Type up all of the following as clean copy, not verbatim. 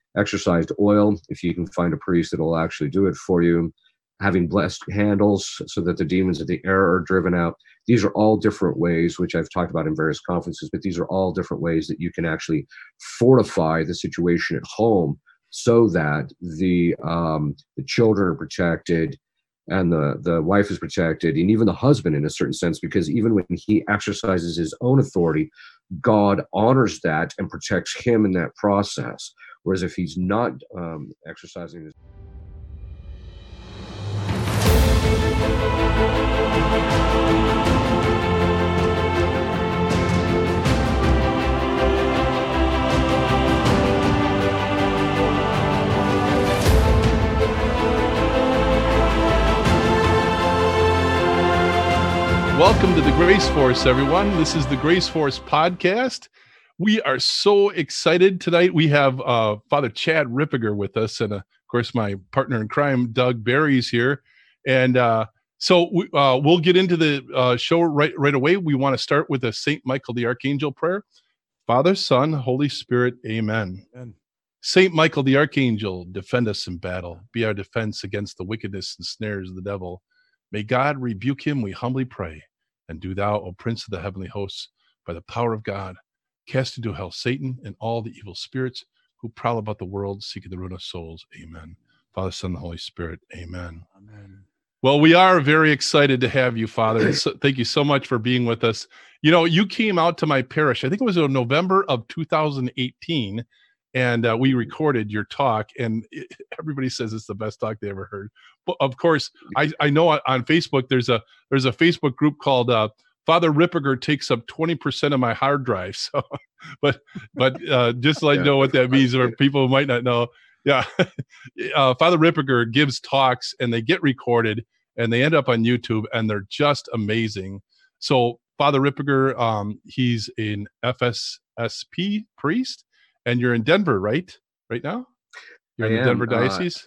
exorcised oil, if you can find a priest that will actually do it for you, having blessed handles so that the demons of the air are driven out. These are all different ways, which I've talked about in various conferences, but these are all different ways that you can actually fortify the situation at home so that the children are protected and the wife is protected, and even the husband in a certain sense, because even when he exercises his own authority, God honors that and protects him in that process. Whereas if he's not exercising his Welcome to the Grace Force, everyone. This is the Grace Force podcast. We are so excited tonight. We have Father Chad Ripperger with us, and of course, my partner in crime, Doug Barry's here. And so we'll get into the show right away. We want to start with a Saint Michael the Archangel prayer. Father, Son, Holy Spirit, Amen. Amen. Saint Michael the Archangel, defend us in battle. Be our defense against the wickedness and snares of the devil. May God rebuke him, we humbly pray. And do thou, O Prince of the heavenly hosts, by the power of God, cast into hell Satan and all the evil spirits who prowl about the world, seeking the ruin of souls. Amen. Father, Son, and the Holy Spirit. Amen. Amen. Well, we are very excited to have you, Father. So, thank you so much for being with us. You know, you came out to my parish, I think it was in November of 2018, and we recorded your talk, and everybody says it's the best talk they ever heard. But of course, I know on Facebook there's a Facebook group called Father Ripperger takes up 20% of my hard drive. So, but just to let you know what that means, or people who might not know, yeah, Father Ripperger gives talks, and they get recorded, and they end up on YouTube, and they're just amazing. So Father Ripperger, he's an FSSP priest. And you're in Denver, right now? You're in the Denver diocese?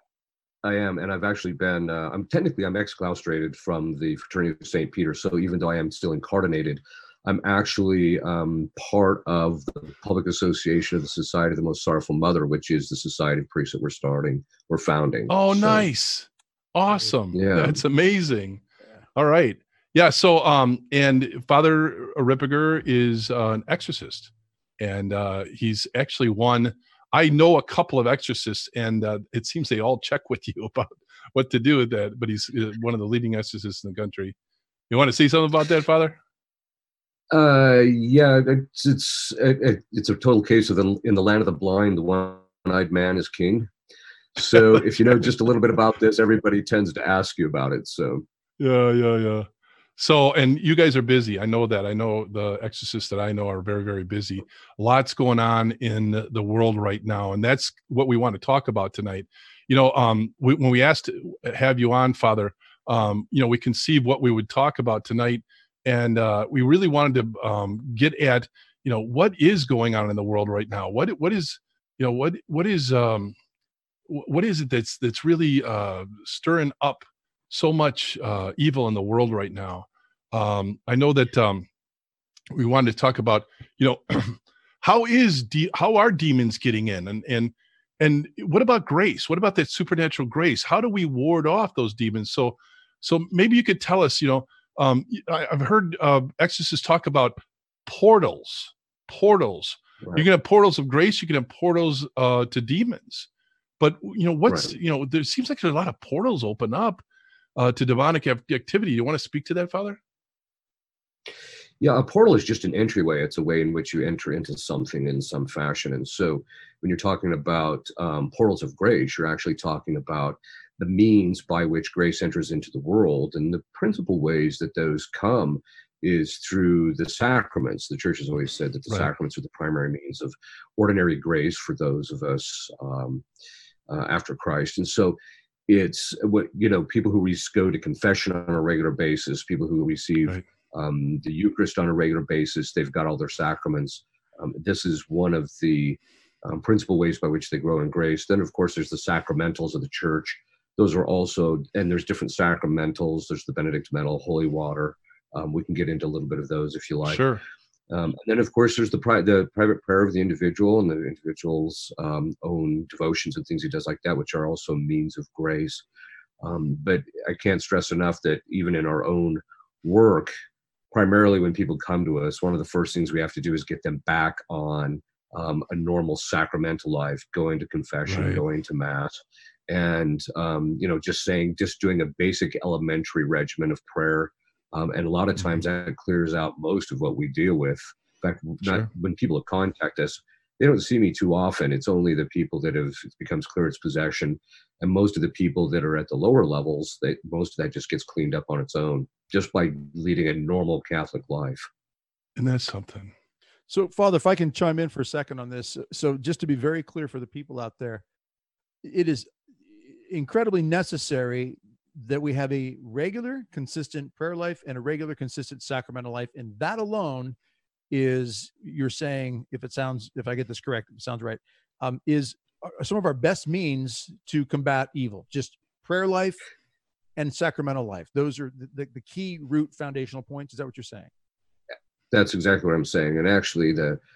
I am, and I've actually been, I'm exclaustrated from the Fraternity of St. Peter, so even though I am still incarnated, I'm actually part of the Public Association of the Society of the Most Sorrowful Mother, which is the society of priests that we're founding. Oh, so, nice. Awesome. Yeah. That's amazing. All right. Yeah, so, and Father Ripperger is an exorcist. And he's actually one. I know a couple of exorcists, and it seems they all check with you about what to do with that. But he's one of the leading exorcists in the country. You want to say something about that, Father? Yeah, it's a total case of in the land of the blind, the one-eyed man is king. So if you know just a little bit about this, everybody tends to ask you about it. So yeah. So, and you guys are busy. I know that. I know the exorcists that I know are very, very busy. Lots going on in the world right now. And that's what we want to talk about tonight. You know, when we asked to have you on, Father, we conceived what we would talk about tonight. And we really wanted to get at, what is going on in the world right now? What is it that's really stirring up so much evil in the world right now? I know that we wanted to talk about, how are demons getting in, and what about grace? What about that supernatural grace? How do we ward off those demons? So maybe you could tell us. I've heard exorcists talk about portals. Right. You can have portals of grace. You can have portals to demons. But right. There seems like there's a lot of portals open up to demonic activity. You want to speak to that, Father? Yeah, a portal is just an entryway. It's a way in which you enter into something in some fashion. And so when you're talking about portals of grace, you're actually talking about the means by which grace enters into the world. And the principal ways that those come is through the sacraments. The Church has always said that the sacraments are the primary means of ordinary grace for those of us after Christ. And so it's what, people who go to confession on a regular basis, people who receive the Eucharist on a regular basis, they've got all their sacraments. This is one of the principal ways by which they grow in grace. Then, of course, there's the sacramentals of the Church. Those are also, and there's different sacramentals. There's the Benedictine, holy water. We can get into a little bit of those if you like. Sure. And then, of course, there's the private prayer of the individual and the individual's own devotions and things he does like that, which are also means of grace. But I can't stress enough that even in our own work, primarily when people come to us, one of the first things we have to do is get them back on a normal sacramental life, going to confession, Right. going to mass, and just doing a basic elementary regimen of prayer. And a lot of times that clears out most of what we deal with. In fact, Sure. when people contact us, they don't see me too often. It's only the people that it becomes clear it's possession. And most of the people that are at the lower levels, most of that just gets cleaned up on its own, just by leading a normal Catholic life. And that's something. So, Father, if I can chime in for a second on this. So, just to be very clear for the people out there, it is incredibly necessary that we have a regular, consistent prayer life and a regular, consistent sacramental life. And that alone is, you're saying, if I get this correct, it sounds right, is some of our best means to combat evil. Just prayer life and sacramental life. Those are the key root foundational points. Is that what you're saying? That's exactly what I'm saying. And actually,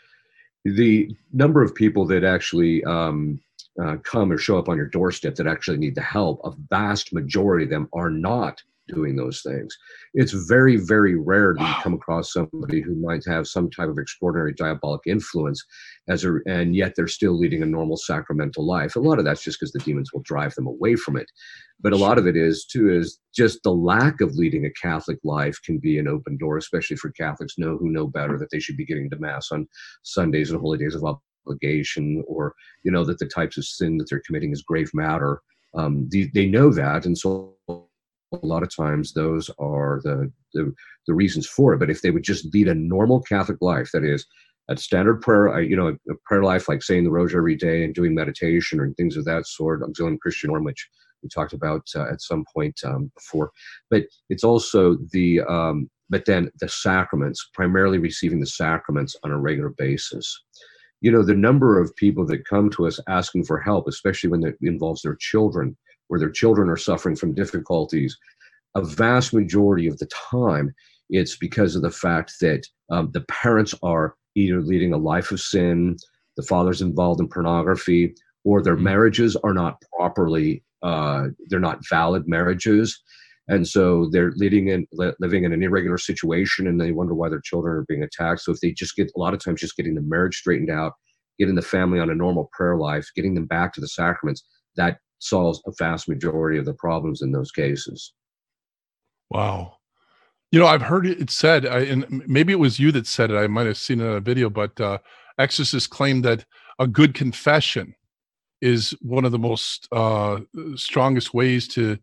the number of people that actually come or show up on your doorstep that actually need the help, a vast majority of them are not doing those things. It's very, very rare that you come across somebody who might have some type of extraordinary diabolic influence, and yet they're still leading a normal sacramental life. A lot of that's just because the demons will drive them away from it. But a lot of it is just the lack of leading a Catholic life can be an open door, especially for Catholics who know better that they should be getting to Mass on Sundays and holy days of obligation, or that the types of sin that they're committing is grave matter. They know that, and so a lot of times those are the reasons for it. But if they would just lead a normal Catholic life, that is a standard prayer, a prayer life like saying the Rosary every day and doing meditation or things of that sort, auxilium Christianorum, which we talked about at some point before. But it's also but then the sacraments, primarily receiving the sacraments on a regular basis. The number of people that come to us asking for help, especially when it involves their children, where their children are suffering from difficulties, a vast majority of the time, it's because of the fact that the parents are either leading a life of sin, the father's involved in pornography, or their marriages are not properly, they're not valid marriages. And so they're living in an irregular situation, and they wonder why their children are being attacked. So if they just a lot of times just getting the marriage straightened out, getting the family on a normal prayer life, getting them back to the sacraments, that solves a vast majority of the problems in those cases. Wow. I've heard it said, and maybe it was you that said it, I might have seen it in a video, but exorcists claim that a good confession is one of the most strongest ways to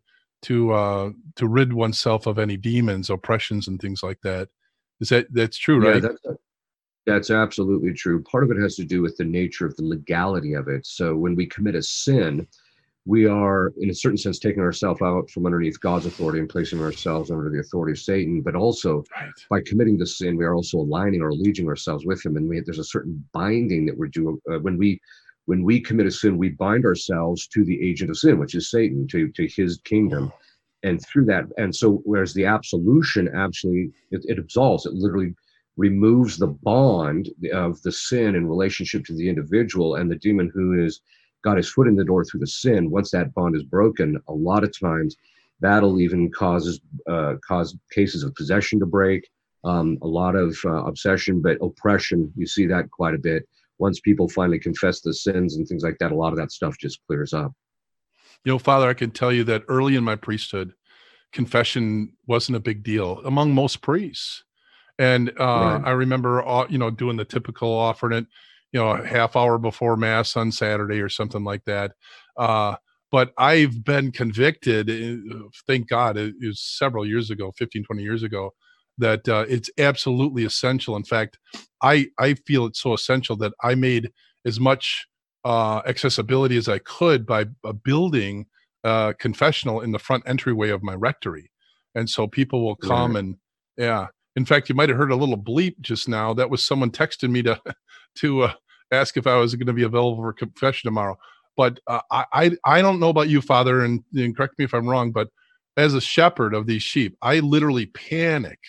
rid oneself of any demons, oppressions, and things like that. That's true, right? Yeah, that's absolutely true. Part of it has to do with the nature of the legality of it. So when we commit a sin, we are, in a certain sense, taking ourselves out from underneath God's authority and placing ourselves under the authority of Satan. But also, by committing the sin, we are also aligning or allegiing ourselves with him. And there's a certain binding that we're doing. When we commit a sin, we bind ourselves to the agent of sin, which is Satan, to his kingdom. And through that, and so whereas the absolution actually, it absolves, it literally removes the bond of the sin in relationship to the individual and the demon who has got his foot in the door through the sin. Once that bond is broken, a lot of times that'll even cause cases of possession to break, a lot of obsession, but oppression, you see that quite a bit. Once people finally confess the sins and things like that, a lot of that stuff just clears up. Father, I can tell you that early in my priesthood, confession wasn't a big deal among most priests. And Right. I remember, doing the typical offering it, a half hour before Mass on Saturday or something like that. But I've been convicted, thank God, it was several years ago, 15, 20 years ago, that it's absolutely essential. In fact, I feel it's so essential that I made as much accessibility as I could by building confessional in the front entryway of my rectory. And so people will come and, yeah. In fact, you might have heard a little bleep just now. That was someone texting me to ask if I was going to be available for confession tomorrow. But I don't know about you, Father, and correct me if I'm wrong, but as a shepherd of these sheep, I literally panic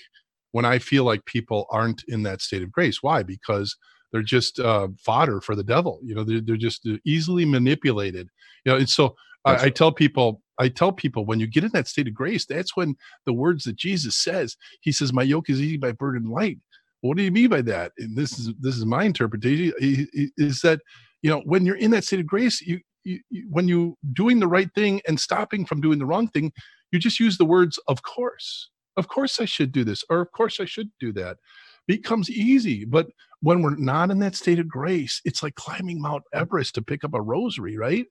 when I feel like people aren't in that state of grace. Why? Because they're just fodder for the devil. They're just easily manipulated. And so That's I tell people, when you get in that state of grace, that's when the words that Jesus says, he says, my yoke is easy, my burden light. What do you mean by that? And this is my interpretation, is that, when you're in that state of grace, when you doing the right thing and stopping from doing the wrong thing, you just use the words, of course I should do this, or of course I should do that. Becomes easy. But when we're not in that state of grace, it's like climbing Mount Everest to pick up a rosary, right?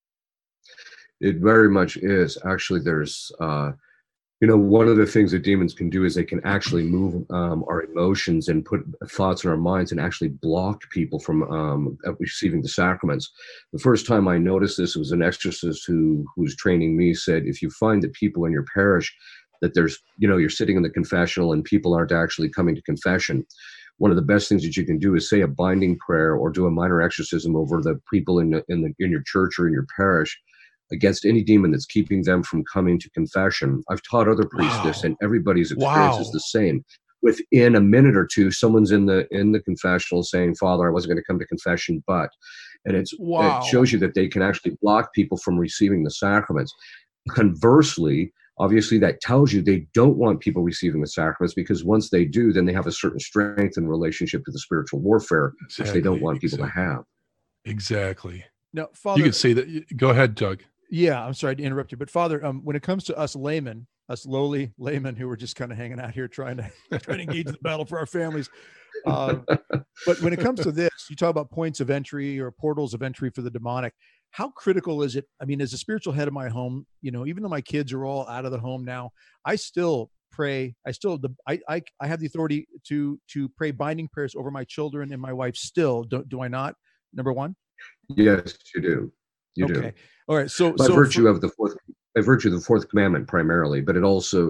It very much is. Actually, there's, one of the things that demons can do is they can actually move our emotions and put thoughts in our minds and actually block people from receiving the sacraments. The first time I noticed this was an exorcist who was training me said, if you find that people in your parish, that there's, you're sitting in the confessional and people aren't actually coming to confession, one of the best things that you can do is say a binding prayer or do a minor exorcism over the people in your church or in your parish against any demon that's keeping them from coming to confession. I've taught other priests this, and everybody's experience is the same. Within a minute or two, someone's in the confessional saying, Father, I wasn't going to come to confession, and it shows you that they can actually block people from receiving the sacraments. Conversely, obviously, that tells you they don't want people receiving the sacraments, because once they do, then they have a certain strength in relationship to the spiritual warfare, which they don't want people to have. Exactly. Now, Father, you could say that. Go ahead, Doug. Yeah, I'm sorry to interrupt you, but Father, when it comes to us laymen, us lowly laymen who are just kind of hanging out here trying to engage the battle for our families, but when it comes to this, you talk about points of entry or portals of entry for the demonic. How critical is it? I mean, as a spiritual head of my home, even though my kids are all out of the home now, I still pray. I have the authority to pray binding prayers over my children and my wife. Still, do I not? Number one. Yes, you do. You do. All right. So by virtue of the fourth commandment primarily, but it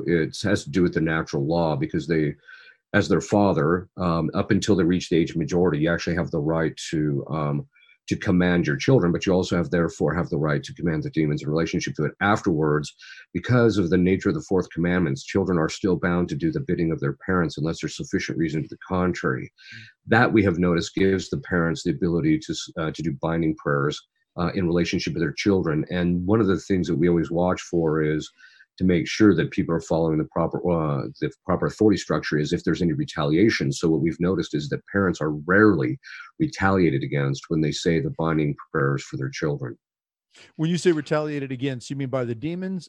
has to do with the natural law, because they, as their father, up until they reach the age of majority, you actually have the right to command your children, but you also therefore have the right to command the demons in relationship to it. Afterwards, because of the nature of the fourth commandments, children are still bound to do the bidding of their parents unless there's sufficient reason to the contrary. That, we have noticed, gives the parents the ability to do binding prayers in relationship to their children. And one of the things that we always watch for is to make sure that people are following the proper authority structure, is if there's any retaliation. So what we've noticed is that parents are rarely retaliated against when they say the binding prayers for their children. When you say retaliated against, you mean by the demons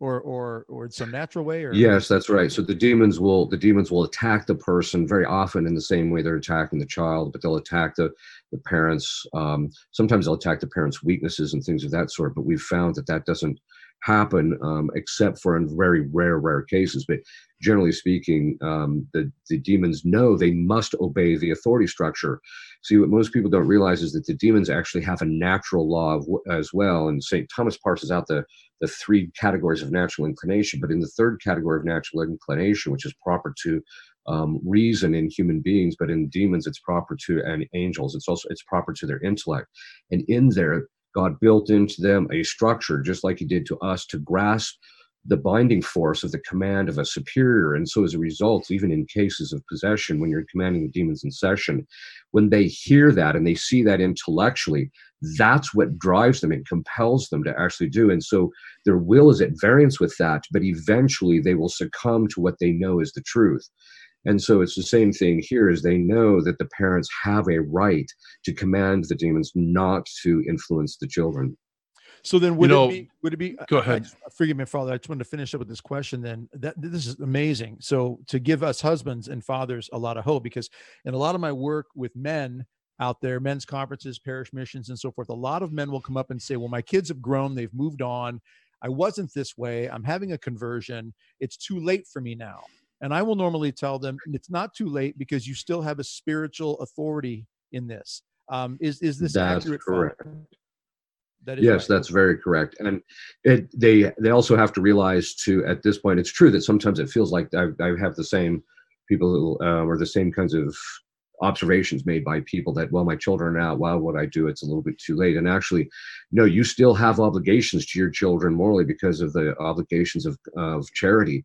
or in some natural way? Or? Yes, that's right. So the demons will attack the person very often in the same way they're attacking the child, but they'll attack the parents. Sometimes they'll attack the parents' weaknesses and things of that sort. But we've found that doesn't happen except for in very rare cases. But generally speaking, the demons know they must obey the authority structure. See, what most people don't realize is that the demons actually have a natural law as well. And St. Thomas parses out the three categories of natural inclination, but in the third category of natural inclination, which is proper to reason in human beings, but in demons it's proper to, and angels, it's proper to their intellect. And in there, God built into them a structure, just like he did to us, to grasp the binding force of the command of a superior. And so as a result, even in cases of possession, when you're commanding the demons in session, when they hear that and they see that intellectually, that's what drives them and compels them to actually do. And so their will is at variance with that, but eventually they will succumb to what they know is the truth. And so it's the same thing here, is they know that the parents have a right to command the demons not to influence the children. So then would it be, go ahead. Forgive me, Father. I just wanted to finish up with this question then. This is amazing. So to give us husbands and fathers a lot of hope, because in a lot of my work with men out there, men's conferences, parish missions, and so forth, a lot of men will come up and say, well, my kids have grown, they've moved on. I wasn't this way. I'm having a conversion. It's too late for me now. And I will normally tell them it's not too late, because you still have a spiritual authority in this. Is this That's accurate? Correct. That is yes, right. That's very correct. And they also have to realize too, at this point, it's true that sometimes it feels like I have the same people or the same kinds of observations made by people that, well, my children are out, well, what I do, it's a little bit too late. And actually, no, you still have obligations to your children morally because of the obligations of charity.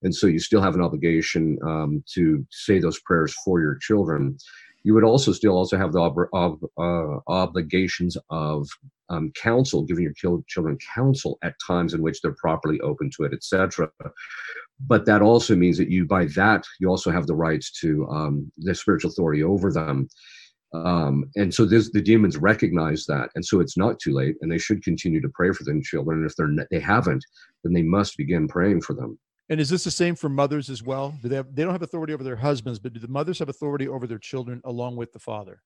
And so you still have an obligation to say those prayers for your children. You would also have the obligations of counsel, giving your children counsel at times in which they're properly open to it, etc. But that also means that you also have the rights to the spiritual authority over them. And so the demons recognize that, and so it's not too late, and they should continue to pray for their children. And if they haven't, then they must begin praying for them. And is this the same for mothers as well? They don't have authority over their husbands, but do the mothers have authority over their children along with the father?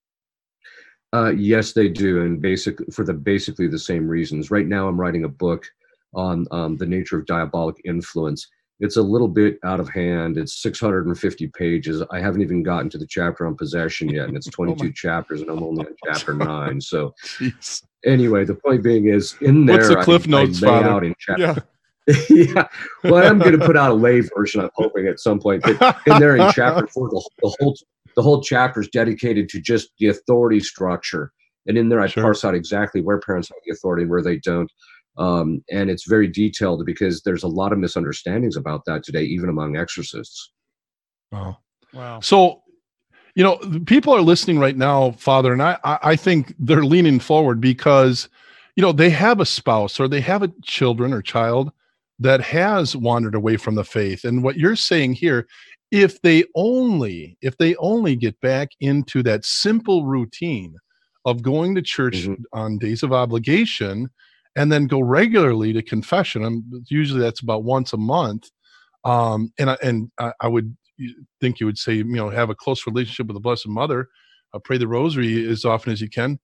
Yes, they do, and basically the same reasons. Right now, I'm writing a book on the nature of diabolic influence. It's a little bit out of hand. It's 650 pages. I haven't even gotten to the chapter on possession yet, and it's 22 chapters, and I'm only on chapter 9. So, anyway, the point being is in there. What's the Cliff Notes, Father? Out in chapter. Yeah, well, I'm going to put out a lay version. I'm hoping at some point. But in there, in chapter 4, the whole chapter is dedicated to just the authority structure, and in there, I parse out exactly where parents have the authority and where they don't. And it's very detailed because there's a lot of misunderstandings about that today, even among exorcists. Wow. So, people are listening right now, Father, and I think they're leaning forward because, they have a spouse or they have a children or child that has wandered away from the faith. And what you're saying here, if they only get back into that simple routine of going to church on days of obligation and then go regularly to confession, usually that's about once a month. And I would think you would say, have a close relationship with the Blessed Mother, pray the Rosary as often as you can.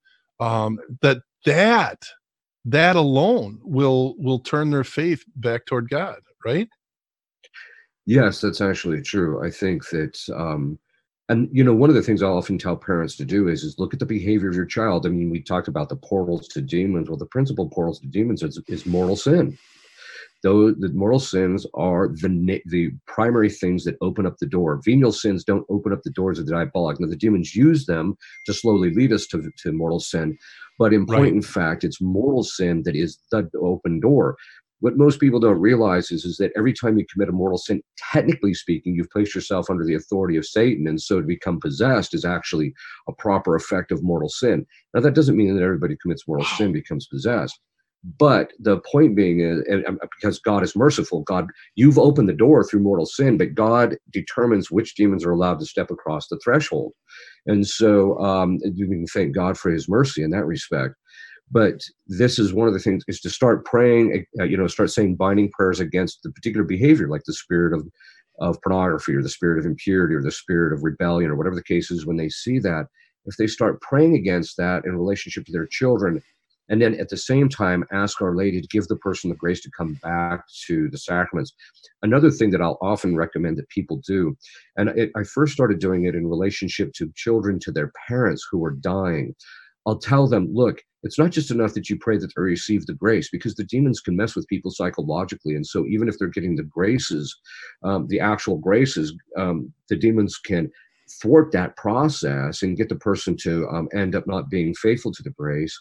That alone will turn their faith back toward God, right? Yes, that's actually true. I think that, and one of the things I often tell parents to do is look at the behavior of your child. I mean, we talked about the portals to demons. Well, the principal portals to demons is mortal sin. Though the mortal sins are the primary things that open up the door. Venial sins don't open up the doors of the diabolic. Now, the demons use them to slowly lead us to mortal sin. But in point in fact, it's mortal sin that is the open door. What most people don't realize is that every time you commit a mortal sin, technically speaking, you've placed yourself under the authority of Satan. And so to become possessed is actually a proper effect of mortal sin. Now, that doesn't mean that everybody who commits mortal sin becomes possessed. But the point being is, and because God is merciful, you've opened the door through mortal sin, but God determines which demons are allowed to step across the threshold. And so we can thank God for his mercy in that respect. But this is one of the things, is to start praying, start saying binding prayers against the particular behavior, like the spirit of pornography or the spirit of impurity or the spirit of rebellion or whatever the case is. When they see that, if they start praying against that in relationship to their children, and then at the same time, ask Our Lady to give the person the grace to come back to the sacraments. Another thing that I'll often recommend that people do, and I first started doing it in relationship to children, to their parents who are dying. I'll tell them, look, it's not just enough that you pray that they receive the grace, because the demons can mess with people psychologically. And so even if they're getting the graces, the actual graces, the demons can thwart that process and get the person to end up not being faithful to the grace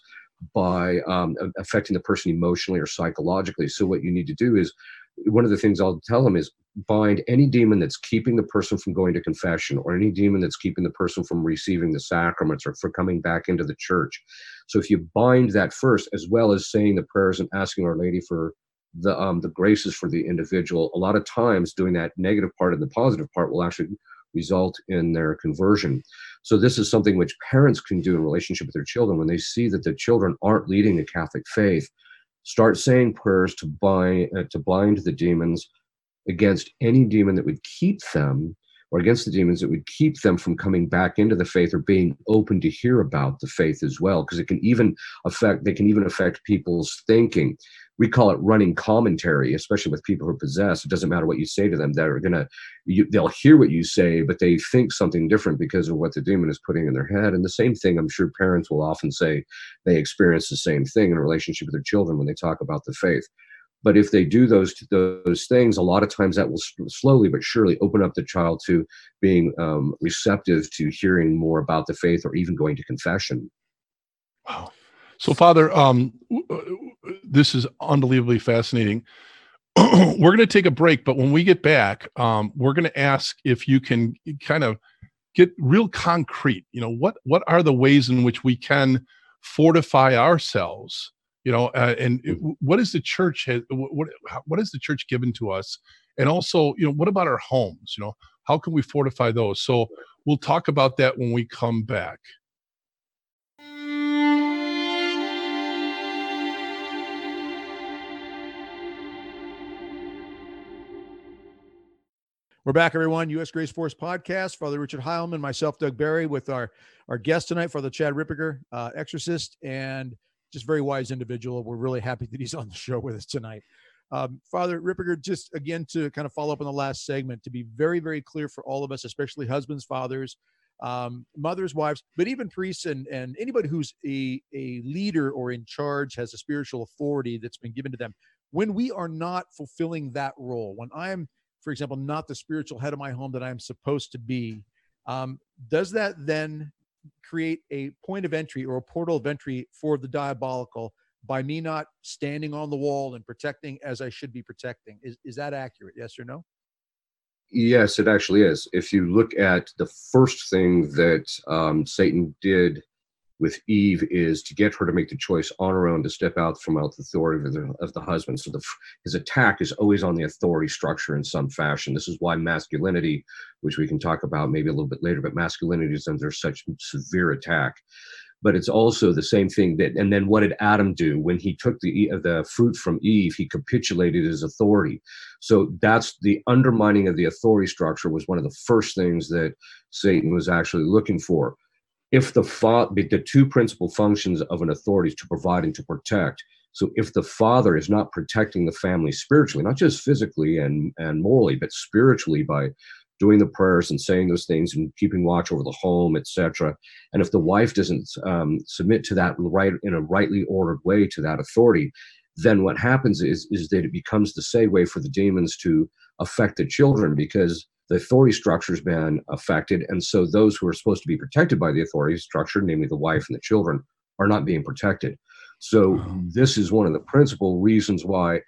by affecting the person emotionally or psychologically. So what you need to do is, one of the things I'll tell them is bind any demon that's keeping the person from going to confession, or any demon that's keeping the person from receiving the sacraments or for coming back into the church. So if you bind that first, as well as saying the prayers and asking Our Lady for the graces for the individual, a lot of times doing that negative part and the positive part will actually result in their conversion. So this is something which parents can do in relationship with their children. When they see that the children aren't leading the Catholic faith, start saying prayers to bind the demons, against any demon that would keep them, or against the demons that would keep them from coming back into the faith or being open to hear about the faith as well, because they can even affect people's thinking. We call it running commentary, especially with people who are possessed. It doesn't matter what you say to them; they'll hear what you say, but they think something different because of what the demon is putting in their head. And the same thing, I'm sure parents will often say they experience the same thing in a relationship with their children when they talk about the faith. But if they do those things, a lot of times that will slowly but surely open up the child to being receptive to hearing more about the faith, or even going to confession. Wow. So, Father, this is unbelievably fascinating. we're going to take a break, but when we get back, we're going to ask if you can kind of get real concrete. What are the ways in which we can fortify ourselves? And what is the church what has the church given to us? And also, what about our homes? How can we fortify those? So we'll talk about that when we come back. We're back, everyone. U.S. Grace Force Podcast. Father Richard Heilman, myself, Doug Barry, with our guest tonight, Father Chad Ripperger, exorcist, and just very wise individual. We're really happy that he's on the show with us tonight. Father Ripperger, just again to kind of follow up on the last segment, to be very, very clear for all of us, especially husbands, fathers, mothers, wives, but even priests and anybody who's a leader or in charge, has a spiritual authority that's been given to them. When we are not fulfilling that role, when I'm, for example, not the spiritual head of my home that I'm supposed to be, does that then create a point of entry or a portal of entry for the diabolical by me not standing on the wall and protecting as I should be protecting? Is that accurate? Yes or no? Yes, it actually is. If you look at the first thing that Satan did with Eve is to get her to make the choice on her own to step out from out the authority of the husband. So his attack is always on the authority structure in some fashion. This is why masculinity, which we can talk about maybe a little bit later, but masculinity is under such severe attack. But it's also the same thing and then what did Adam do? When he took the fruit from Eve, he capitulated his authority. So that's the undermining of the authority structure was one of the first things that Satan was actually looking for. If the two principal functions of an authority is to provide and to protect. So if the father is not protecting the family spiritually, not just physically and morally, but spiritually by doing the prayers and saying those things and keeping watch over the home, etc. And if the wife doesn't submit to that in a rightly ordered way to that authority, then what happens is that it becomes the segue for the demons to affect the children, because the authority structure has been affected. And so those who are supposed to be protected by the authority structure, namely the wife and the children, are not being protected. So this is one of the principal reasons why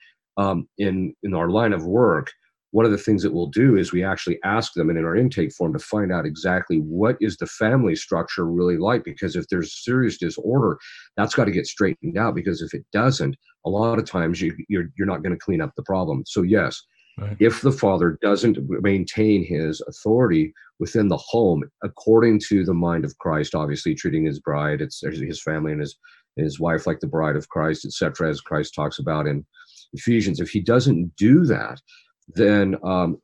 in our line of work, one of the things that we'll do is we actually ask them in our intake form to find out exactly what is the family structure really like, because if there's serious disorder, that's got to get straightened out, because if it doesn't, a lot of times you're not going to clean up the problem. So yes, right. If the father doesn't maintain his authority within the home, according to the mind of Christ, obviously treating his bride, his family and his wife like the bride of Christ, etc., as Christ talks about in Ephesians, if he doesn't do that, then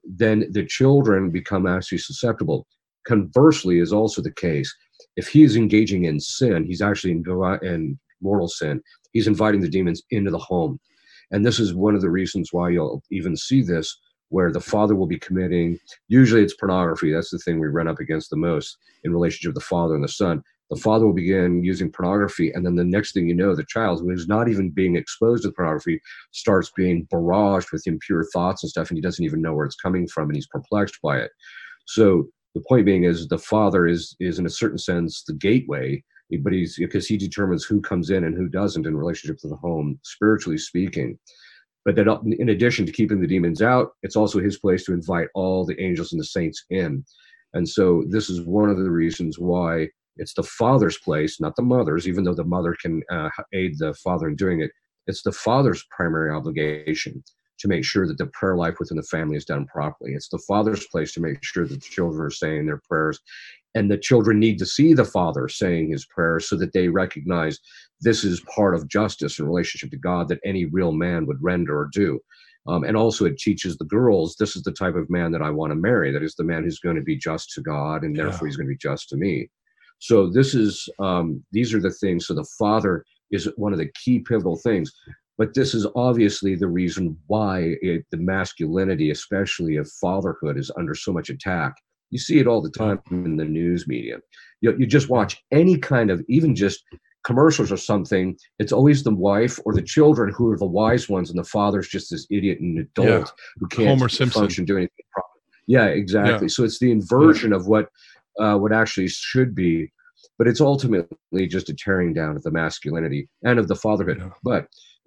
the children become actually susceptible. Conversely is also the case. If he is engaging in sin, he's actually in mortal sin, he's inviting the demons into the home. And this is one of the reasons why you'll even see this, where the father will be committing, usually it's pornography. That's the thing we run up against the most in relationship with the father and the son. The father will begin using pornography, and then the next thing you know, the child, who is not even being exposed to pornography, starts being barraged with impure thoughts and stuff, and he doesn't even know where it's coming from, and he's perplexed by it. So the point being is the father is in a certain sense the gateway, but because he determines who comes in and who doesn't in relationship to the home, spiritually speaking. But that in addition to keeping the demons out, it's also his place to invite all the angels and the saints in. And so this is one of the reasons why it's the father's place, not the mother's, even though the mother can aid the father in doing it. It's the father's primary obligation to make sure that the prayer life within the family is done properly. It's the father's place to make sure that the children are saying their prayers. And the children need to see the father saying his prayers so that they recognize this is part of justice in relationship to God that any real man would render or do. And also it teaches the girls, this is the type of man that I want to marry. That is the man who's going to be just to God, and therefore he's going to be just to me. So this is, these are the things. So the father is one of the key pivotal things. But this is obviously the reason why the masculinity, especially of fatherhood, is under so much attack. You see it all the time in the news media. You just watch any kind of, even just commercials or something, it's always the wife or the children who are the wise ones, and the father's just this idiot and adult who can't function, do anything properly. Yeah, exactly. Yeah. So it's the inversion of what actually should be, but it's ultimately just a tearing down of the masculinity and of the fatherhood. Yeah. But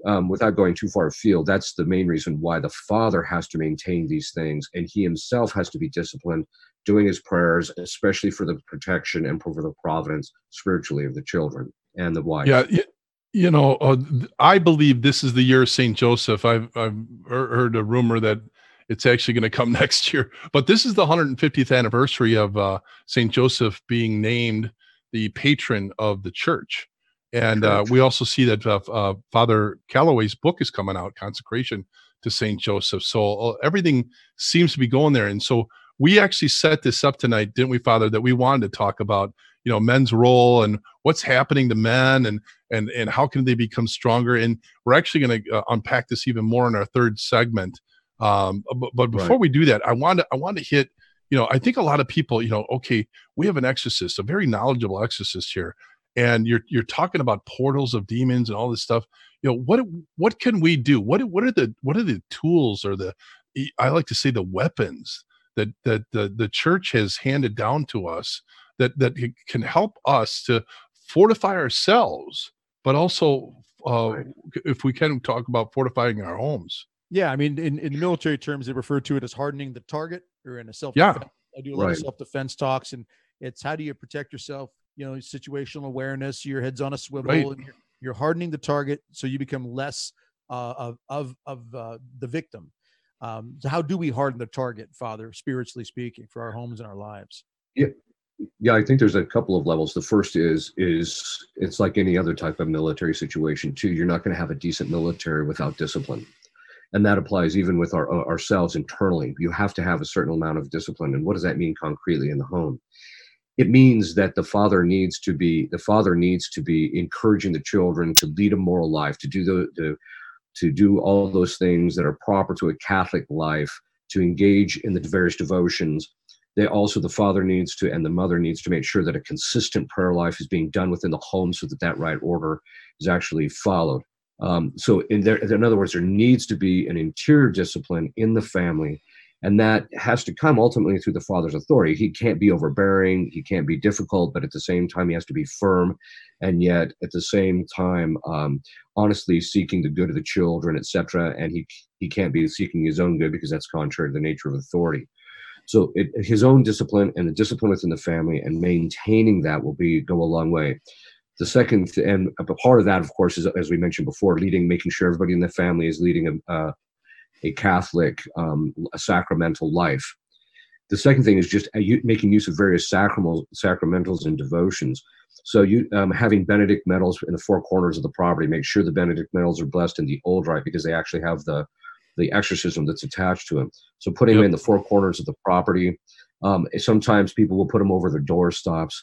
without going too far afield, that's the main reason why the father has to maintain these things, and he himself has to be disciplined, doing his prayers, especially for the protection and for the providence spiritually of the children and the wife. Yeah, I believe this is the year of Saint Joseph. I've heard a rumor that it's actually going to come next year, but this is the 150th anniversary of Saint Joseph being named the patron of the church. And we also see that Father Calloway's book is coming out, Consecration to Saint Joseph. So everything seems to be going there. And so we actually set this up tonight, didn't we, Father, that we wanted to talk about, men's role and what's happening to men and how can they become stronger. And we're actually going to unpack this even more in our third segment. But before we do that, I want to hit, I think a lot of people, okay, we have an exorcist, a very knowledgeable exorcist here. And you're talking about portals of demons and all this stuff. What can we do? What are the tools or I like to say the weapons that the church has handed down to us that can help us to fortify ourselves, but also if we can talk about fortifying our homes. Yeah, I mean, in military terms, they refer to it as hardening the target, or in a self-defense. I do a lot of self-defense talks, and it's how do you protect yourself? Situational awareness, your head's on a swivel, and you're hardening the target so you become less of the victim. So how do we harden the target, Father, spiritually speaking, for our homes and our lives? Yeah, I think there's a couple of levels. The first is it's like any other type of military situation too. You're not going to have a decent military without discipline. And that applies even with ourselves internally. You have to have a certain amount of discipline. And what does that mean concretely in the home? It means that the father needs to be encouraging the children to lead a moral life, to do all those things that are proper to a Catholic life, to engage in the various devotions. The father needs to, and the mother needs to make sure that a consistent prayer life is being done within the home so that right order is actually followed. So in other words, there needs to be an interior discipline in the family. And that has to come ultimately through the father's authority. He can't be overbearing. He can't be difficult, but at the same time, he has to be firm. And yet at the same time, honestly seeking the good of the children, etc. And he can't be seeking his own good because that's contrary to the nature of authority. So his own discipline and the discipline within the family and maintaining that will go a long way. The second, and a part of that, of course, is, as we mentioned before, making sure everybody in the family is leading a Catholic, a sacramental life. The second thing is just making use of various sacramentals and devotions. So having Benedict medals in the four corners of the property, make sure the Benedict medals are blessed in the old rite because they actually have the exorcism that's attached to them. So putting them in the four corners of the property. Sometimes people will put them over their doorstops,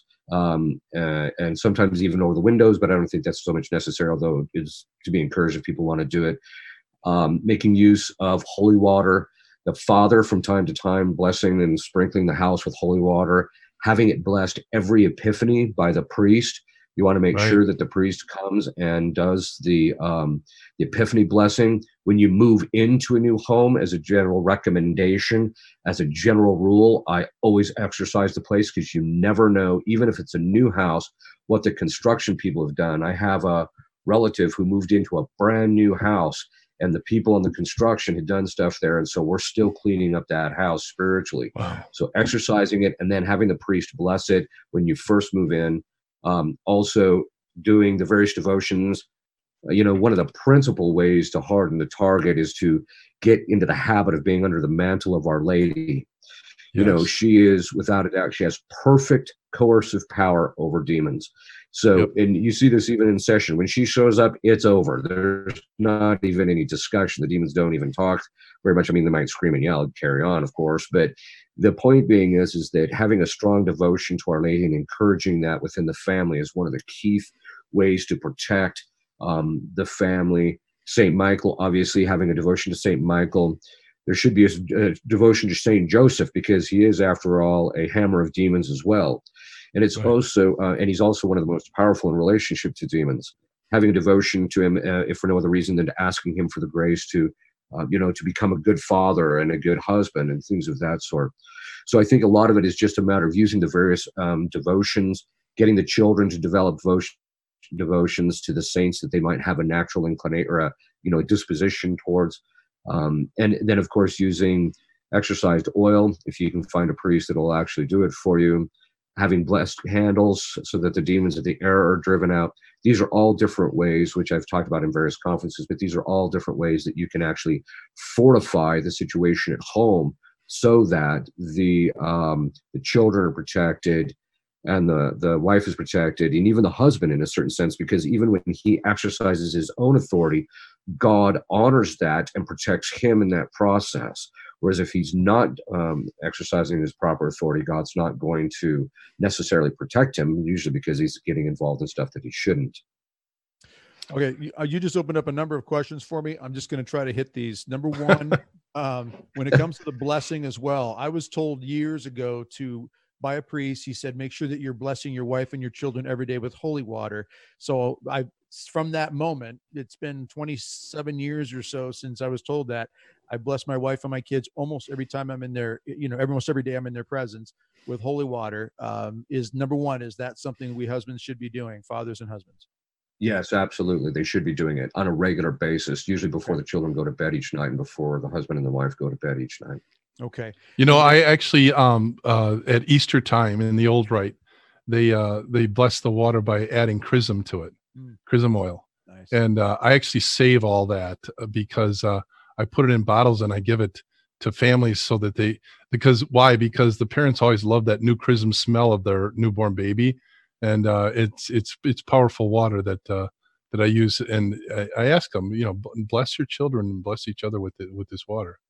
and sometimes even over the windows, but I don't think that's so much necessary, although it's to be encouraged if people want to do it. Making use of holy water, the father from time to time blessing and sprinkling the house with holy water, having it blessed every Epiphany by the priest. You want to make sure that the priest comes and does the Epiphany blessing. When you move into a new home, as a general recommendation, as a general rule, I always exercise the place because you never know, even if it's a new house, what the construction people have done. I have a relative who moved into a brand new house, and the people on the construction had done stuff there. And so we're still cleaning up that house spiritually. Wow. So exercising it and then having the priest bless it when you first move in. Also doing the various devotions. One of the principal ways to harden the target is to get into the habit of being under the mantle of Our Lady. Yes. She is, without a doubt, she has perfect coercive power over demons. So, and you see this even in session. When she shows up, it's over. There's not even any discussion. The demons don't even talk very much. I mean, they might scream and yell and carry on, of course. But the point being is that having a strong devotion to Our Lady and encouraging that within the family is one of the key ways to protect the family. St. Michael, obviously, having a devotion to St. Michael. There should be a devotion to St. Joseph because he is, after all, a hammer of demons as well. And it's also, and he's also one of the most powerful in relationship to demons. Having a devotion to him, if for no other reason than asking him for the grace to, to become a good father and a good husband and things of that sort. So I think a lot of it is just a matter of using the various devotions, getting the children to develop devotion devotions to the saints that they might have a natural inclination or a disposition towards. And then, of course, using exorcised oil, if you can find a priest that will actually do it for you, having blessed candles so that the demons of the air are driven out. These are all different ways, which I've talked about in various conferences, but these are all different ways that you can actually fortify the situation at home so that the children are protected and the wife is protected, and even the husband in a certain sense, because even when he exercises his own authority, God honors that and protects him in that process. Whereas if he's not exercising his proper authority, God's not going to necessarily protect him, usually because he's getting involved in stuff that he shouldn't. Okay, you just opened up a number of questions for me. I'm just going to try to hit these. Number one, when it comes to the blessing as well, I was told years ago by a priest, he said, make sure that you're blessing your wife and your children every day with holy water. So from that moment, it's been 27 years or so since I was told that. I bless my wife and my kids almost every time I'm in their, almost every day I'm in their presence with holy water. Is number one, is that something we husbands should be doing, fathers and husbands? Yes, absolutely. They should be doing it on a regular basis, usually before the children go to bed each night and before the husband and the wife go to bed each night. Okay. I actually at Easter time in the old rite, they bless the water by adding chrism to it, chrism oil. Nice. And I actually save all that because I put it in bottles and I give it to families so that because the parents always love that new chrism smell of their newborn baby, and it's powerful water that I use, and I ask them, bless your children and bless each other with this water.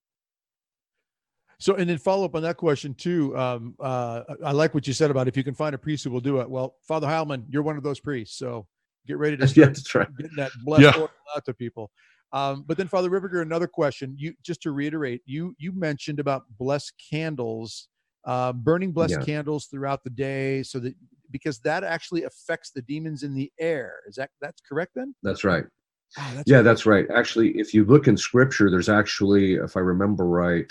So, and then follow up on that question too. I like what you said about if you can find a priest who will do it. Well, Father Heilman, you're one of those priests, so get ready to start getting that blessed oil out to people. But then, Father Ripperger, another question. Just to reiterate, you mentioned about blessed candles, burning blessed candles throughout the day, so that because that actually affects the demons in the air. That's correct then? That's right. That's right. Actually, if you look in Scripture, there's actually, if I remember right,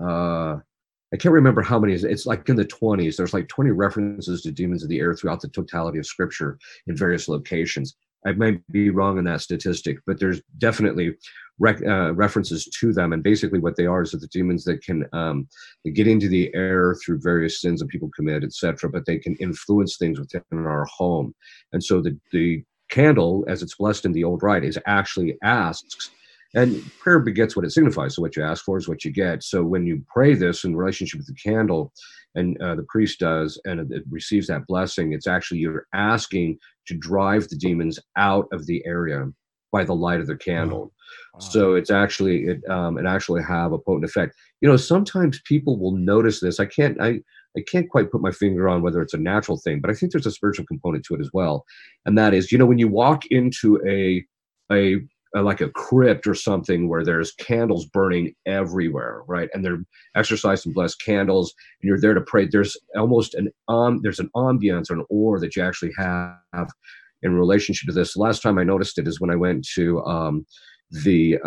I can't remember how many. It's like in the 20s. There's like 20 references to demons of the air throughout the totality of Scripture in various locations. I might be wrong in that statistic, but there's definitely references to them. And basically what they are is that the demons that can they get into the air through various sins that people commit, etc., but they can influence things within our home. And so the candle, as it's blessed in the old rite, is actually asks, and prayer begets what it signifies. So what you ask for is what you get. So when you pray this in relationship with the candle, and the priest does, and it receives that blessing, it's actually you're asking to drive the demons out of the area by the light of the candle. Wow. So it's actually it actually have a potent effect. Sometimes people will notice this. I can't quite put my finger on whether it's a natural thing, but I think there's a spiritual component to it as well. And that is, when you walk into a like a crypt or something where there's candles burning everywhere, right? And they're exorcised and blessed candles, and you're there to pray. There's almost there's an ambiance or an aura that you actually have in relationship to this. The last time I noticed it is when I went to the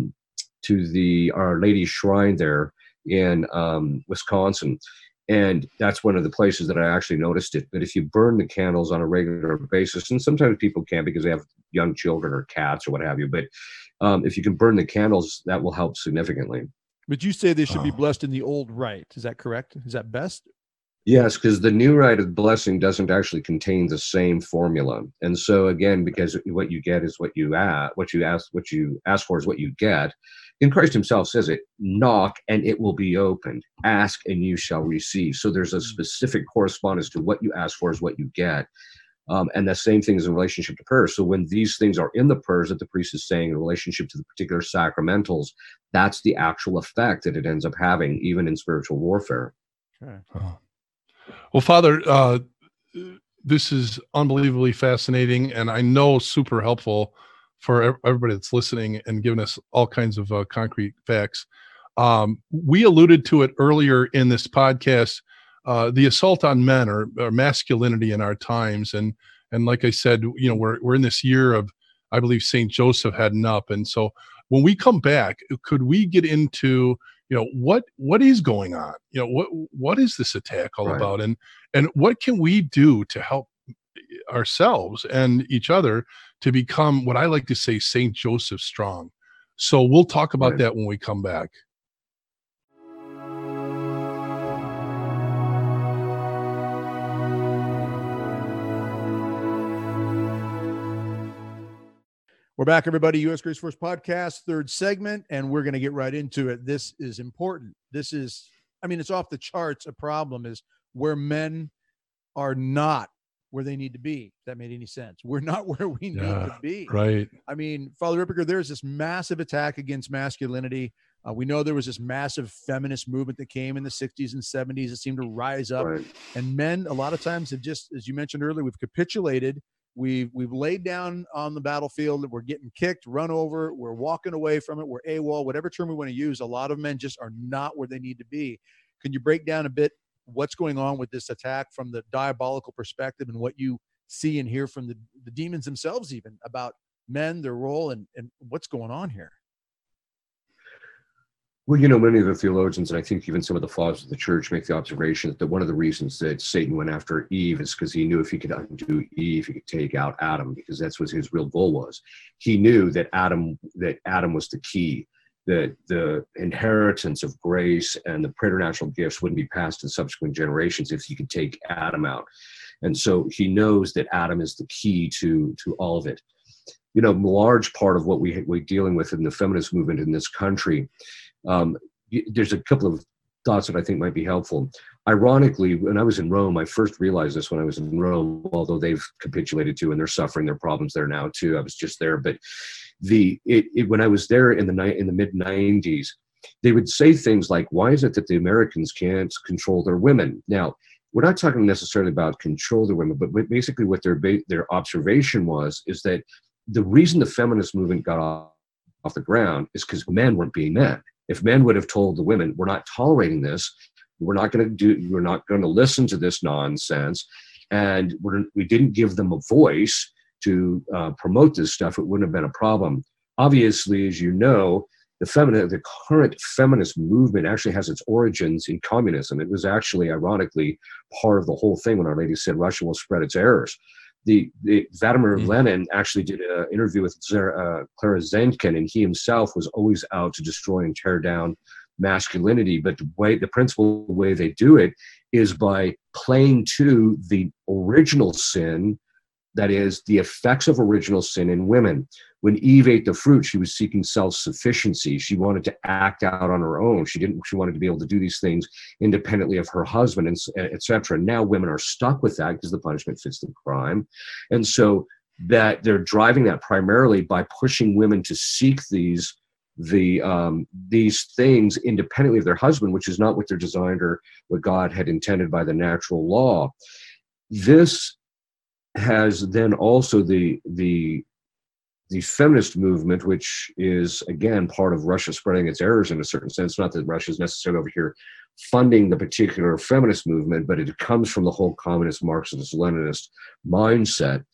Our Lady Shrine there in Wisconsin. And that's one of the places that I actually noticed it. But if you burn the candles on a regular basis, and sometimes people can't because they have young children or cats or what have you, but if you can burn the candles, that will help significantly. But you say they should be blessed in the old rite. Is that correct? Is that best? Yes, because the new rite of blessing doesn't actually contain the same formula. And so again, because what you get is what you ask for is what you get. And Christ himself says it, knock and it will be opened. Ask and you shall receive. So there's a specific correspondence to what you ask for is what you get. And the same thing is in relationship to prayer. So when these things are in the prayers that the priest is saying in relationship to the particular sacramentals, that's the actual effect that it ends up having, even in spiritual warfare. Okay. Well, Father, this is unbelievably fascinating, and I know super helpful for everybody that's listening and giving us all kinds of concrete facts. We alluded to it earlier in this podcast, the assault on men or masculinity in our times. And like I said, we're in this year of, I believe, St. Joseph had an up. And so when we come back, could we get into, what is going on? What is this attack all about? And what can we do to help ourselves and each other to become what I like to say Saint Joseph strong. So we'll talk about Right. that when we come back. We're back, everybody. U.S. Grace Force Podcast, third segment, and we're going to get right into it. This is important. This is, I mean, it's off the charts. A problem is where men are not where they need to be. If that made any sense. We're not where we need to be. Right. I mean, Father Ripperger, there's this massive attack against masculinity. We know there was this massive feminist movement that came in the 60s and 70s. It seemed to rise up. Right. And men, a lot of times, have just, as you mentioned earlier, we've capitulated. We've laid down on the battlefield. We're getting kicked, run over. We're walking away from it. We're AWOL, whatever term we want to use. A lot of men just are not where they need to be. Can you break down a bit what's going on with this attack from the diabolical perspective and what you see and hear from the demons themselves, even about men, their role, and what's going on here? Well, you know, many of the theologians, and I think even some of the fathers of the church, make the observation that one of the reasons that Satan went after Eve is because he knew if he could undo Eve, he could take out Adam, because that's what his real goal was. He knew that Adam was the key, that the inheritance of grace and the preternatural gifts wouldn't be passed to subsequent generations if he could take Adam out. And so he knows that Adam is the key to all of it. You know, a large part of what we're dealing with in the feminist movement in this country, there's a couple of thoughts that I think might be helpful. Ironically, when I was in Rome, I first realized this when I was in Rome, although they've capitulated too, and they're suffering their problems there now too. I was just there, but when I was there in the mid 90s, they would say things like, "Why is it that the Americans can't control their women?" Now, we're not talking necessarily about control their women, but basically what their observation is that the reason the feminist movement got off the ground is because men weren't being men. If men would have told the women, "We're not tolerating this, we're not going to listen to this nonsense," and we didn't give them a voice to promote this stuff, it wouldn't have been a problem. Obviously, as you know, the current feminist movement actually has its origins in communism. It was actually, ironically, part of the whole thing when Our Lady said Russia will spread its errors. The Vladimir Lenin actually did an interview with Clara Zetkin, and he himself was always out to destroy and tear down masculinity. But the principal way they do it is by playing to the original sin, that is, the effects of original sin in women. When Eve ate the fruit, she was seeking self-sufficiency. She wanted to act out on her own. She wanted to be able to do these things independently of her husband, and etc. Now women are stuck with that because the punishment fits the crime. And so that they're driving that primarily by pushing women to seek these things independently of their husband, which is not what they're designed or what God had intended by the natural law. This has then also the feminist movement, which is, again, part of Russia spreading its errors in a certain sense. Not that Russia is necessarily over here funding the particular feminist movement, but it comes from the whole communist, Marxist, Leninist mindset.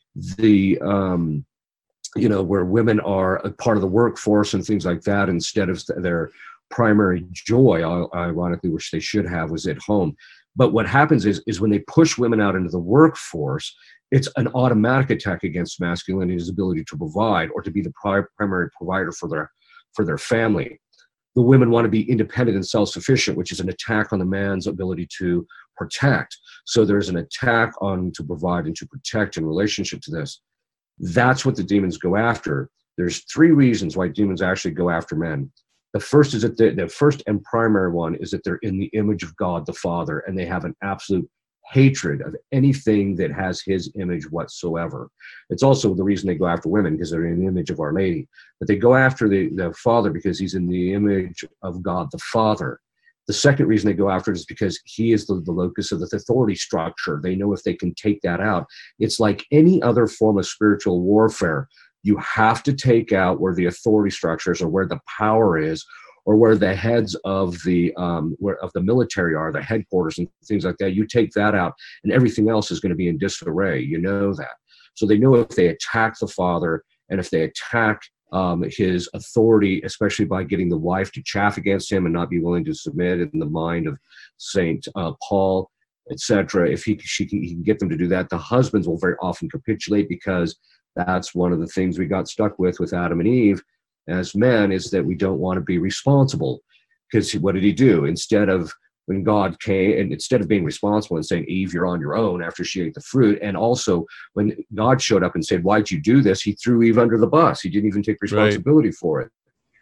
Where women are a part of the workforce and things like that, instead of their primary joy, ironically, which they should have, was at home. But what happens is when they push women out into the workforce, it's an automatic attack against masculinity's ability to provide or to be the primary provider for their family. The women want to be independent and self-sufficient, which is an attack on the man's ability to protect. So there's an attack on to provide and to protect in relationship to this. That's what the demons go after. There's three reasons why demons actually go after men. The first is that the first and primary one is that they're in the image of God the Father, and they have an absolute hatred of anything that has his image whatsoever. It's also the reason they go after women, because they're in the image of Our Lady. But they go after the Father because he's in the image of God the Father. The second reason they go after it is because he is the locus of the authority structure. They know if they can take that out, it's like any other form of spiritual warfare. You have to take out where the authority structures or where the power is, or where the heads of the military are, the headquarters and things like that. You take that out, and everything else is going to be in disarray. You know that. So they know if they attack the Father, and if they attack his authority, especially by getting the wife to chafe against him and not be willing to submit in the mind of Saint Paul, etc. If he can get them to do that, the husbands will very often capitulate, because that's one of the things we got stuck with Adam and Eve as men, is that we don't want to be responsible. Because what did he do? Instead of when God came, and instead of being responsible and saying, Eve, you're on your own after she ate the fruit, and also when God showed up and said, why'd you do this? He threw Eve under the bus. He didn't even take responsibility for it.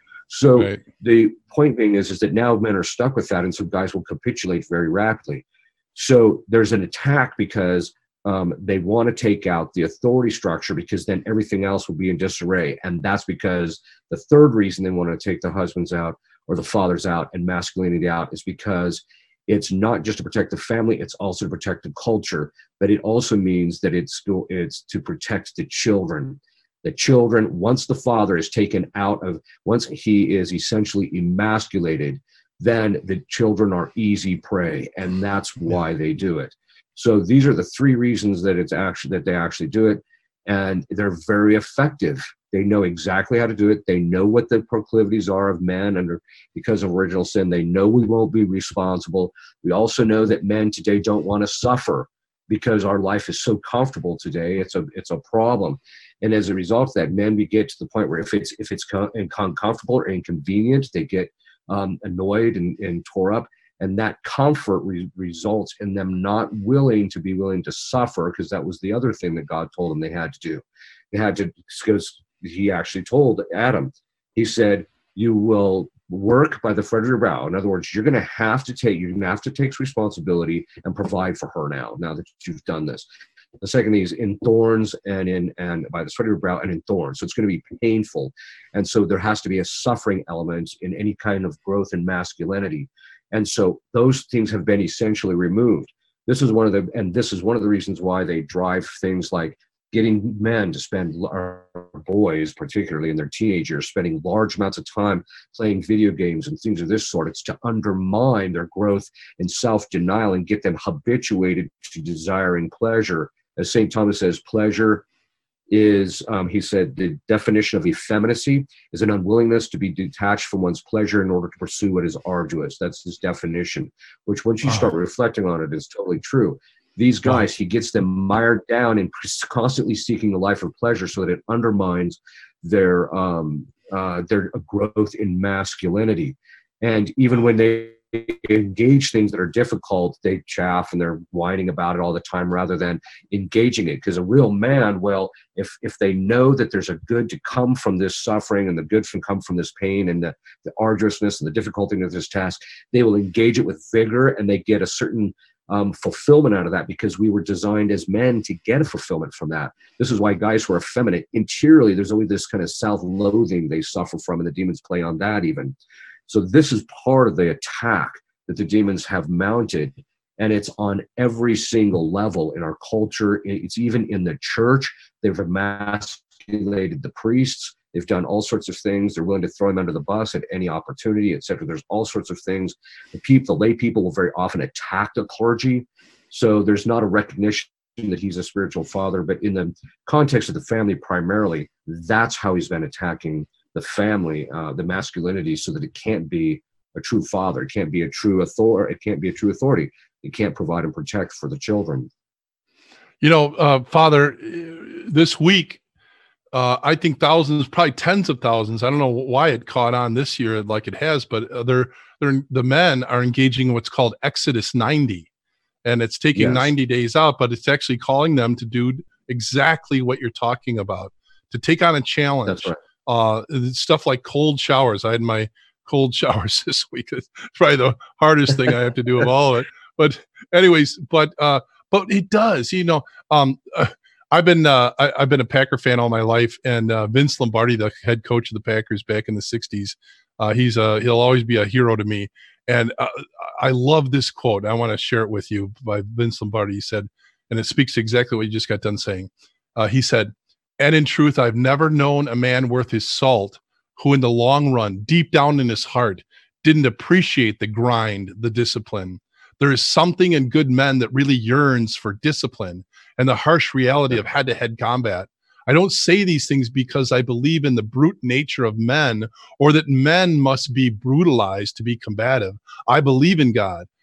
So the point being is that now men are stuck with that, and so guys will capitulate very rapidly. So there's an attack because they want to take out the authority structure, because then everything else will be in disarray. And that's because the third reason they want to take the husbands out or the fathers out and masculinity out is because it's not just to protect the family, it's also to protect the culture, but it also means that it's to protect the children. The children, once the father is taken out of, once he is essentially emasculated, then the children are easy prey, and that's why they do it. So these are the three reasons that they actually do it, and they're very effective. They know exactly how to do it. They know what the proclivities are of men, and because of original sin, they know we won't be responsible. We also know that men today don't want to suffer because our life is so comfortable today. It's a problem, and as a result of that, men get to the point where if it's uncomfortable or inconvenient, they get annoyed and tore up. And that comfort results in them not willing to suffer, because that was the other thing that God told them they had to do. They had to, because he actually told Adam, he said, you will work by the fruit of your brow. In other words, you're going to have to take responsibility and provide for her now that you've done this. The second thing is in thorns and by the sweat of your brow and in thorns. So it's going to be painful. And so there has to be a suffering element in any kind of growth in masculinity. And so those things have been essentially removed. This is one of the reasons why they drive things like getting men to spend, or boys particularly in their teenage years, spending large amounts of time playing video games and things of this sort. It's to undermine their growth in self-denial and get them habituated to desiring pleasure. As St. Thomas says, pleasure is, he said, the definition of effeminacy is an unwillingness to be detached from one's pleasure in order to pursue what is arduous. That's his definition, which once you start reflecting on it is totally true. These guys, he gets them mired down in constantly seeking a life of pleasure so that it undermines their growth in masculinity. And even when they engage things that are difficult, they chaff and they're whining about it all the time rather than engaging it. Because a real man, well, if they know that there's a good to come from this suffering and the good can come from this pain and the arduousness and the difficulty of this task, they will engage it with vigor, and they get a certain fulfillment out of that, because we were designed as men to get a fulfillment from that. This is why guys who are effeminate, interiorly, there's always this kind of self-loathing they suffer from, and the demons play on that even. So this is part of the attack that the demons have mounted, and it's on every single level in our culture. It's even in the church. They've emasculated the priests. They've done all sorts of things. They're willing to throw them under the bus at any opportunity, etc. There's all sorts of things. The lay people will very often attack the clergy. So there's not a recognition that he's a spiritual father, but in the context of the family primarily, that's how he's been attacking the family, the masculinity, so that it can't be a true father. It can't be a true authority. It can't be a true authority. It can't provide and protect for the children. Father, this week, I think thousands, probably tens of thousands. I don't know why it caught on this year like it has, but the men are engaging in what's called Exodus 90, and it's taking 90 days out, but it's actually calling them to do exactly what you're talking about, to take on a challenge. That's right. Stuff like cold showers. I had my cold showers this week. It's probably the hardest thing I have to do of all of it. But anyways, but it does, I've been a Packer fan all my life, and Vince Lombardi, the head coach of the Packers back in the 60s, he'll always be a hero to me. And I love this quote. I want to share it with you by Vince Lombardi. He said, and it speaks exactly what you just got done saying. He said, "And in truth, I've never known a man worth his salt who in the long run, deep down in his heart, didn't appreciate the grind, the discipline. There is something in good men that really yearns for discipline and the harsh reality of head-to-head combat. I don't say these things because I believe in the brute nature of men or that men must be brutalized to be combative. I believe in God,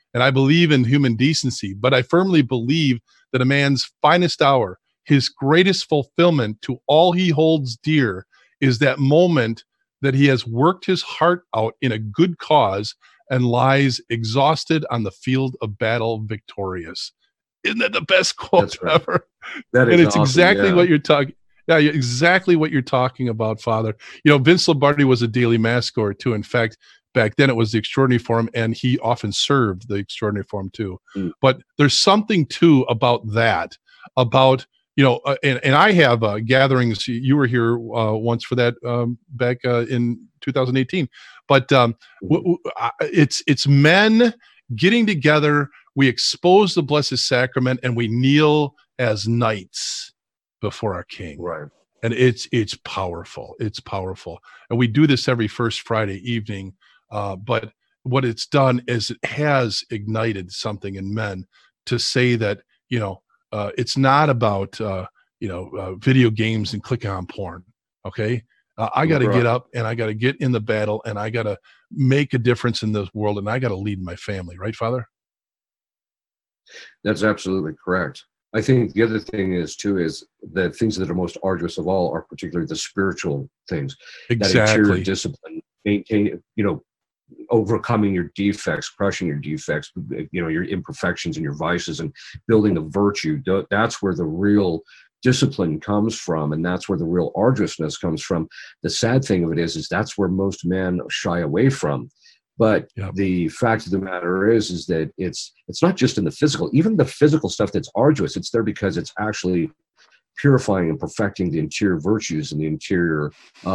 and I believe in human decency, but I firmly believe that a man's finest hour, his greatest fulfillment to all he holds dear, is that moment that he has worked his heart out in a good cause and lies exhausted on the field of battle victorious. Isn't that the best quote ever? That is and it's awesome, exactly yeah. what you're talking. Yeah, exactly what you're talking about, Father. You know, Vince Lombardi was a daily mass goer too. In fact, back then it was the Extraordinary Forum, and he often served the Extraordinary Forum too. But there's something too about that, about, you know, and I have gatherings. You were here once for that back in 2018. But it's men getting together. We expose the Blessed Sacrament, and we kneel as knights before our King. Right. And it's powerful. It's powerful. And we do this every first Friday evening. But what it's done is it has ignited something in men to say that, you know, it's not about, video games and clicking on porn. Okay. I got to get up and I got to get in the battle and I got to make a difference in this world and I got to lead my family. Right, Father? That's absolutely correct. I think the other thing is too, is the things that are most arduous of all are particularly the spiritual things. Exactly. That interior discipline, maintain, overcoming your defects, crushing your defects, your imperfections and your vices, and building the virtue. That's where the real discipline comes from, and that's where the real arduousness comes from. The sad thing of it is that's where most men shy away from. But the fact of the matter is that it's not just in the physical. Even the physical stuff that's arduous, it's there because it's actually purifying and perfecting the interior virtues and the interior,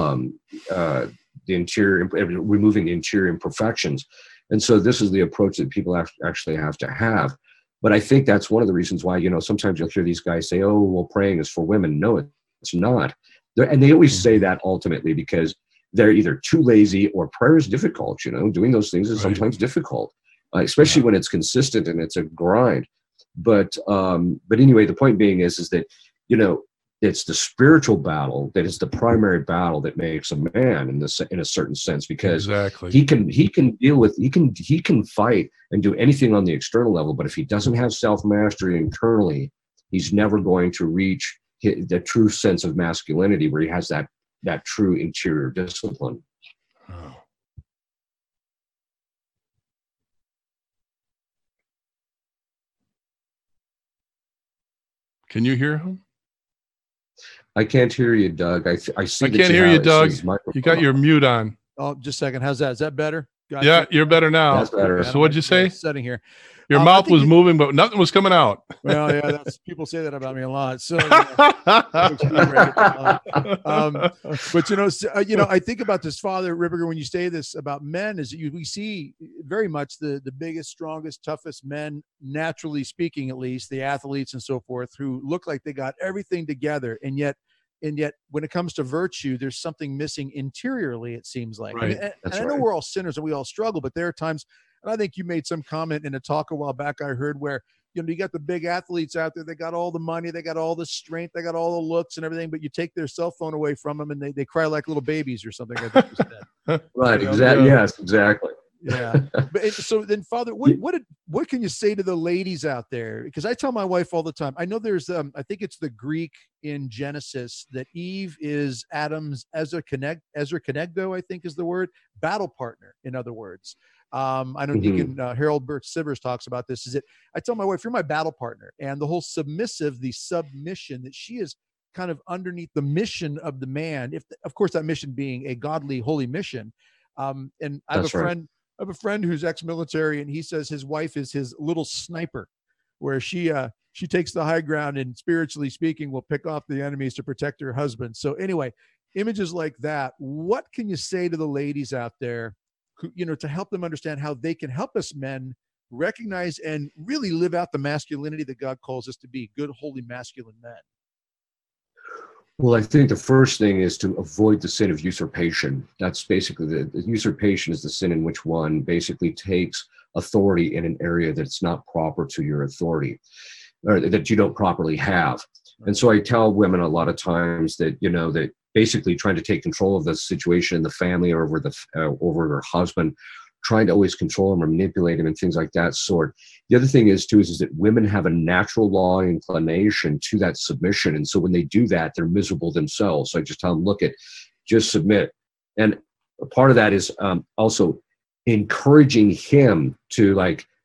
removing the interior imperfections. And so this is the approach that people actually have to have. But I think that's one of the reasons why, sometimes you'll hear these guys say, oh, well, praying is for women. No, it's not. And they always say that ultimately because they're either too lazy or prayer is difficult. Doing those things is sometimes difficult, especially when it's consistent and it's a grind. But anyway, the point being is that, it's the spiritual battle that is the primary battle that makes a man in a certain sense, because he can fight and do anything on the external level. But if he doesn't have self-mastery internally, he's never going to reach the true sense of masculinity where he has that true interior discipline. Oh. Can you hear him? I can't hear you, Doug. I see. I can't hear you, Doug. You got your mute on. Oh, just a second. How's that? Is that better? Gotcha. Yeah, you're better now. That's better. So what'd you say? Setting here. Your mouth was moving, but nothing was coming out. Well, yeah, people say that about me a lot. So, but I think about this, Father Ripperger, when you say this about men, is we see very much the biggest, strongest, toughest men, naturally speaking, at least the athletes and so forth, who look like they got everything together, and yet when it comes to virtue, there's something missing interiorly, it seems like. Right. And I know we're all sinners and we all struggle, but there are times, and I think you made some comment in a talk a while back I heard where, you got the big athletes out there, they got all the money, they got all the strength, they got all the looks and everything, but you take their cell phone away from them and they cry like little babies or something. I think you said. Right, exactly. Yes, exactly. Yeah. But so then, Father, what can you say to the ladies out there? Because I tell my wife all the time, I know there's I think it's the Greek in Genesis that Eve is Adam's Ezra Kenegdo, I think is the word, battle partner, in other words. I know Deacon Harold Burke Sivers talks about this. Is it? I tell my wife, you're my battle partner, and the whole submission that she is kind of underneath the mission of the man. Of course, that mission being a godly, holy mission. And I have I have a friend who's ex-military, and he says his wife is his little sniper, where she takes the high ground and, spiritually speaking, will pick off the enemies to protect her husband. So anyway, images like that. What can you say to the ladies out there, who, to help them understand how they can help us men recognize and really live out the masculinity that God calls us to be, good, holy, masculine men? Well, I think the first thing is to avoid the sin of usurpation. That's basically the usurpation is the sin in which one basically takes authority in an area that's not proper to your authority, or that you don't properly have. And so I tell women a lot of times that, that basically trying to take control of the situation in the family or over her husband trying to always control him or manipulate him and things like that sort. The other thing is too is that women have a natural law inclination to that submission. And so when they do that, they're miserable themselves. So I just tell them, look, just submit. And part of that is also encouraging him to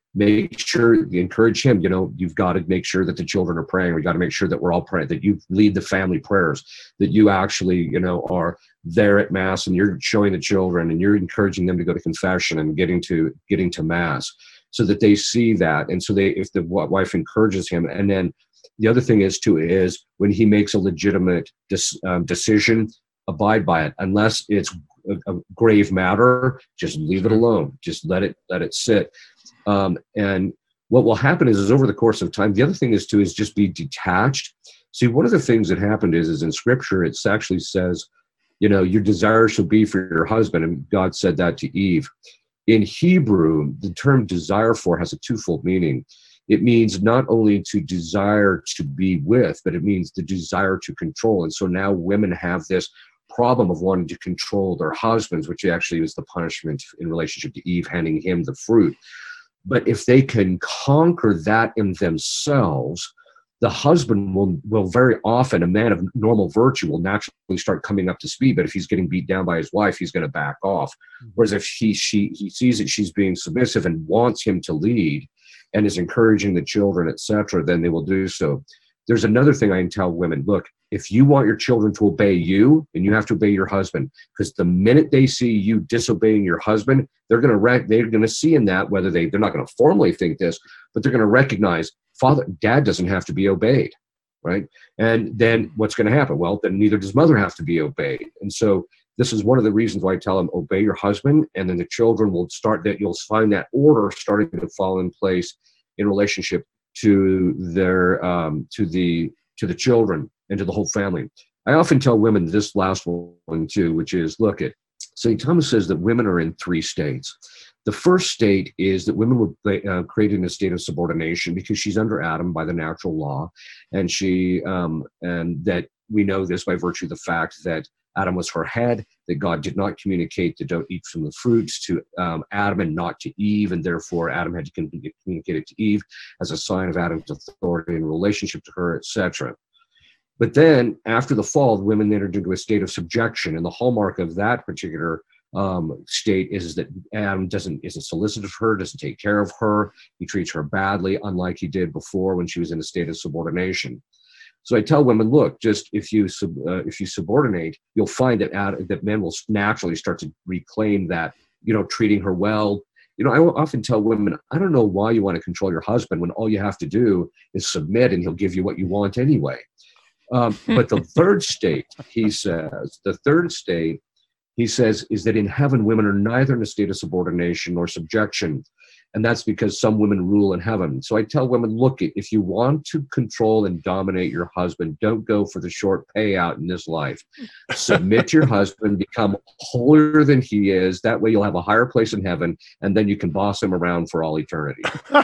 encourage him, you've got to make sure that the children are praying. We got to make sure that we're all praying, that you lead the family prayers, that you actually, are there at Mass and you're showing the children and you're encouraging them to go to confession and getting to Mass, so that they see that. And so if the wife encourages him, and then the other thing is when he makes a legitimate decision, abide by it. Unless it's a grave matter, just leave it alone. Just let it sit. And what will happen is over the course of time, the other thing is just be detached. See, one of the things that happened is in Scripture, it actually says, your desire shall be for your husband. And God said that to Eve. In Hebrew, the term desire for has a twofold meaning. It means not only to desire to be with, but it means the desire to control. And so now women have this problem of wanting to control their husbands, which actually was the punishment in relationship to Eve handing him the fruit. But if they can conquer that in themselves, the husband will very often, a man of normal virtue, will naturally start coming up to speed. But if he's getting beat down by his wife, he's going to back off. Whereas if he sees that she's being submissive and wants him to lead and is encouraging the children, etc., then they will do so. There's another thing I can tell women. Look, if you want your children to obey you, then you have to obey your husband. Because the minute they see you disobeying your husband, they're going to see in that, whether they're not going to formally think this, but they're going to recognize dad doesn't have to be obeyed, right? And then what's going to happen? Well, then neither does mother have to be obeyed. And so this is one of the reasons why I tell them, obey your husband, and then the children will start that. You'll find that order starting to fall in place in relationship to their to the children and to the whole family. I often tell women this last one too, which is, look, St. Thomas says that women are in 3 states. The first state is that women were created in a state of subordination because she's under Adam by the natural law, and and that we know this by virtue of the fact that Adam was her head, that God did not communicate to don't eat from the fruits to Adam and not to Eve, and therefore Adam had to communicate it to Eve as a sign of Adam's authority in relationship to her, etc. But then after the fall, the women entered into a state of subjection, and the hallmark of that particular state is that Adam isn't solicitive of her, doesn't take care of her. He treats her badly, unlike he did before when she was in a state of subordination. So I tell women, look, just if you subordinate, you'll find that men will naturally start to reclaim that, treating her well. I often tell women, I don't know why you want to control your husband when all you have to do is submit and he'll give you what you want anyway. But the third state, he says, is that in heaven, women are neither in a state of subordination nor subjection. And that's because some women rule in heaven. So I tell women, look, if you want to control and dominate your husband, don't go for the short payout in this life. Submit to your husband, become holier than he is. That way you'll have a higher place in heaven, and then you can boss him around for all eternity.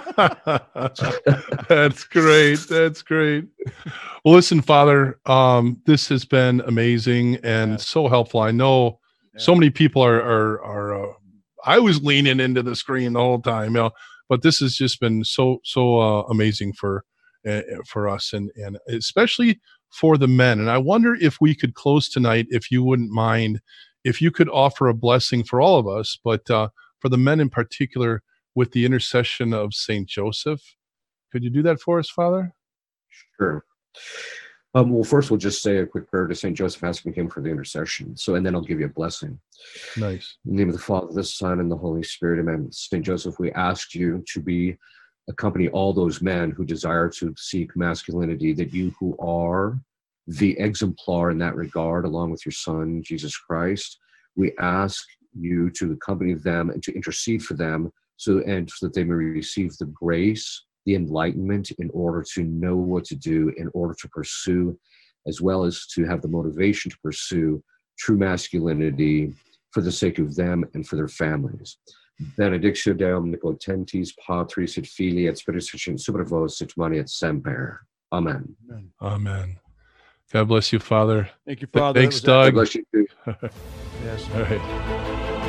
That's great. That's great. Well, listen, Father, this has been amazing and so helpful. I know so many people are I was leaning into the screen the whole time, but this has just been so amazing for us, and especially for the men. And I wonder if we could close tonight, if you wouldn't mind, if you could offer a blessing for all of us, but for the men in particular, with the intercession of Saint Joseph. Could you do that for us, Father? Sure. Well, first we'll just say a quick prayer to Saint Joseph, asking him for the intercession. And then I'll give you a blessing. Nice. In the name of the Father, the Son, and the Holy Spirit, amen. Saint Joseph, we ask you to accompany all those men who desire to seek masculinity, that you who are the exemplar in that regard, along with your Son, Jesus Christ, we ask you to accompany them and to intercede for them so that they may receive the grace, the enlightenment in order to know what to do, in order to pursue, as well as to have the motivation to pursue true masculinity for the sake of them and for their families. Benedictio Deum omnipotentis, Patris et Filii et Spiritus super vos et mani et semper. Amen. Amen. God bless you, Father. Thank you, Father. Thanks, Doug. God bless you too. Yes. All right.